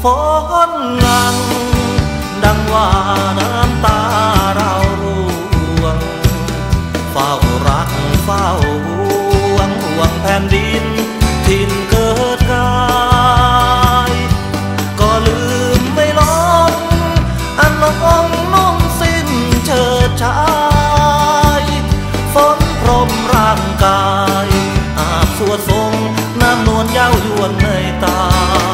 ฝนหลังดังว่าน้ำตาเราร่วงเฝ้ารักเฝ้าห่วงห่วงแผ่นดินถิ่นเกิดกายก็ลืมไม่ลงอันน้องนุ่งสิ้นเฉิดฉายฝนพรมร่างกายอาบสวดทรงน้ำนวลเย้ายวนในตา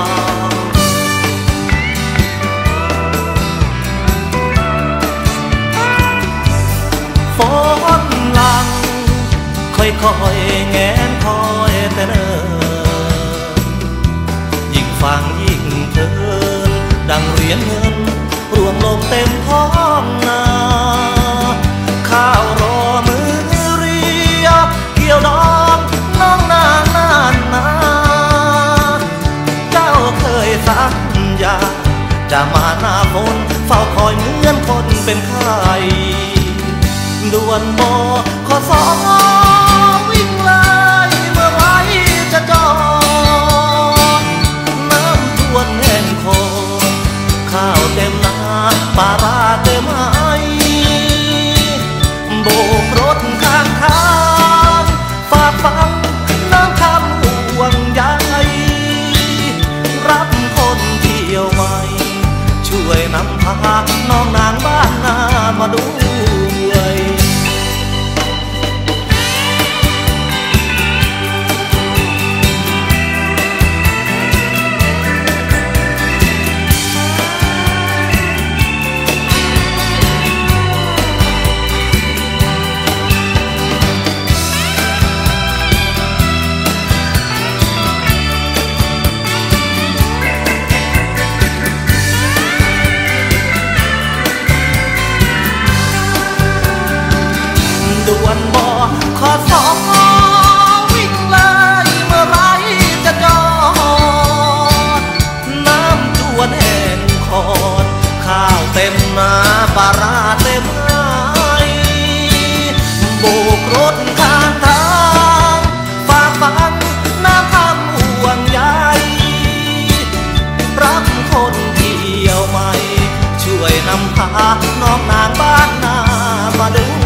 ฝนหลังค่อยๆแงนคอยแต่เนิ่นยิ่งฟังยิ่งเพลินดังเหรียญเงินร่วงลงเต็มท้องนาข้าวรอมือเรียเกี่ยวดองน้องนางนานนาเจ้าเคยสัญญาจะมาหน้าฝนเฝ้าคอยเหมือนคนเป็นไข้ด่วนบ่ขอสอวิ่งเลยเมื่อไรจะจอดน้ำท่วมแห้งคอข้าวเต็มนาปลาร้าเต็มไอโบกรถข้างทางฝากฟังน้ำคำห่วงใยรับคนเที่ยวใหม่ช่วยนำพาน้องนางบ้านนามาด้วยด่วนบ่ขอสอวิ่งเลยเมื่อไรจะจอดน้ำท่วมแห้งคอดข้าวเต็มนาปลาร้าเต็มไอโบกรถข้างทางฝากฟังน้ำคำห่วงใยรับคนเที่ยวใหม่ช่วยนำพาน้องนางบ้านนามาดู